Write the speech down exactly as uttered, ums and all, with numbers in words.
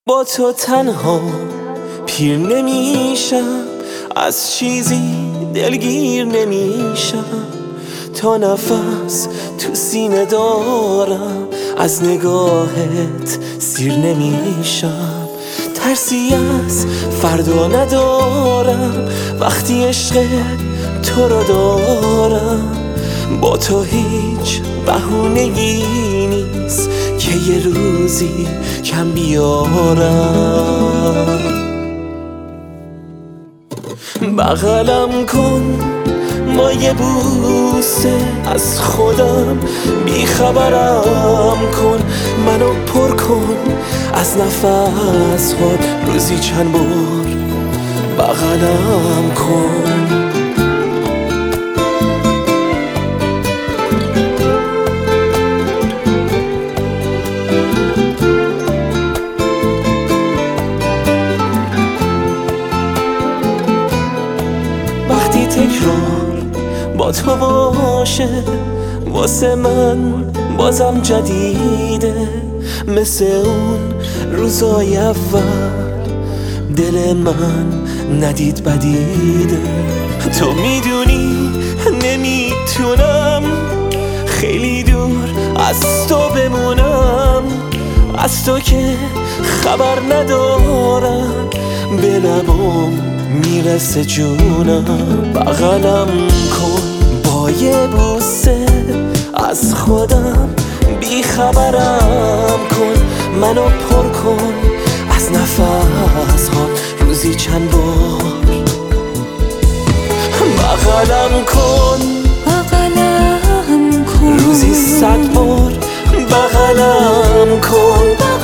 با تو تنها پیر نمیشم، از چیزی دلگیر نمیشم، تا نفس تو سینه دارم از نگاهت سیر نمیشم. ترسی از فردا ندارم وقتی عشق تو رو دارم، با تو هیچ بهونه‌ای نیست که یه روزی کم بیارم. بغلم کن ما یه بوسه، از خودم بیخبرم کن، منو پر کن از نفس خود روزی چند بار بغلم کن. وقتی تکرار با تو باشه واسه من بازم جدیده، مثل اون روزای اول دل من ندید بدیده. تو میدونی نمیتونم خیلی دور از تو بمونم، از تو که خبر ندارم به لبام میرسه جونم. بغلم کن با یه بوسه، از خودم بیخبرم کن، منو پر کن از نفس ها روزی چند بار بغلم کن. بغلم کن روزی صد بار بغلم کن.